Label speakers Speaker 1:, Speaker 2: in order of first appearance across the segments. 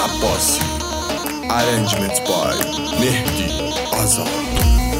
Speaker 1: Abbasi. Arrangement by Mehdi Azad.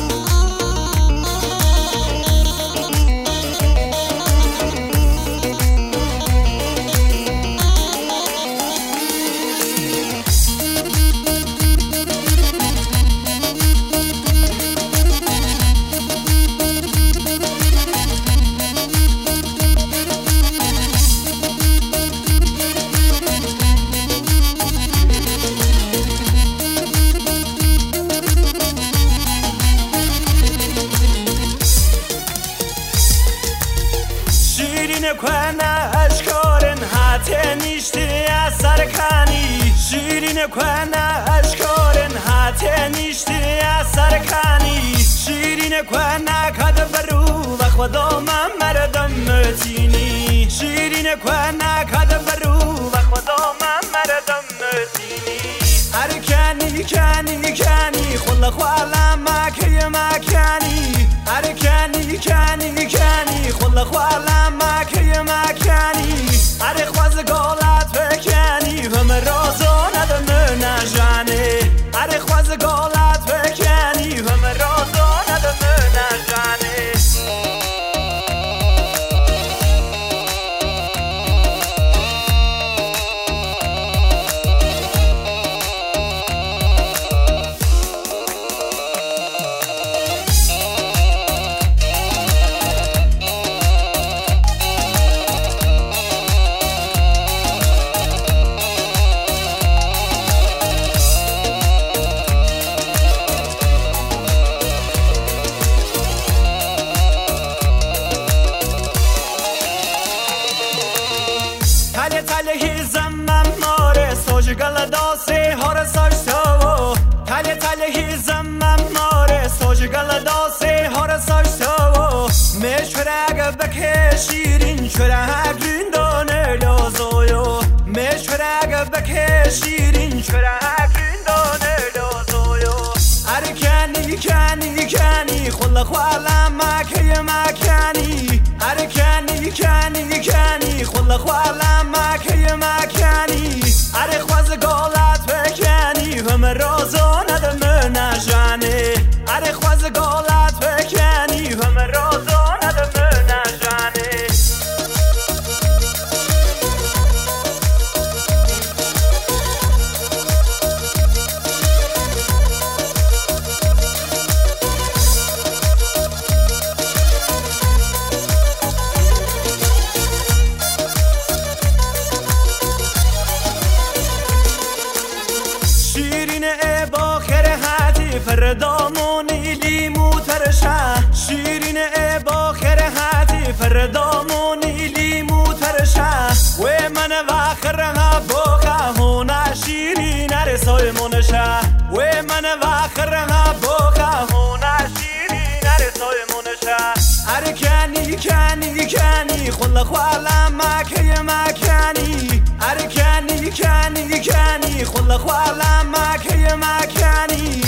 Speaker 2: شیرین کنه اشکارن حتی نیشتی اثر کنی شیرین کنه اشکارن حتی نیشتی اثر کنی شیرین کنه کد برو و خدا من مردم متینی شیرین کنه کد برو و خدا من مردم متینی هر کنی کنی کنی خلا خوالا مکی مکنی هر کنی کنی کنی خلا خوالا مکی مکنی هر خواز گالت بکنی همه رازا ندم نجانه هر خواز گالت بکنی همه رازا ندم نجانه تله هیزم ماره سوج گلداسه هر ساشتو تله هیزم ماره سوج گلداسه هر ساشتو مشورگ بک شیرین شورگ دانه لازویو مشورگ بک شیرین شورگ دانه لازویو هر کنی کنی کنی خلا خوالا مکی مکنی هر کنی کنی کنی خلا خوالا مکی مکنی هر خواز گالت بکنی همه رازا ندم نجانه هر خواز گالت بکنی همه رازا ندم نجانه شیرین باخر حتی فردامونی لیمو ترشه شیرین باخر حتی فردامونی لیمو ترشه و من واخرها باخه هونه شیرین رسای منشه و من واخرها باخه هونه شیرین رسای منشه هر کنی کنی کنی خلا خوالا مکی مکنی هر کنی کنی کنی خلا خوالا مکی مکنی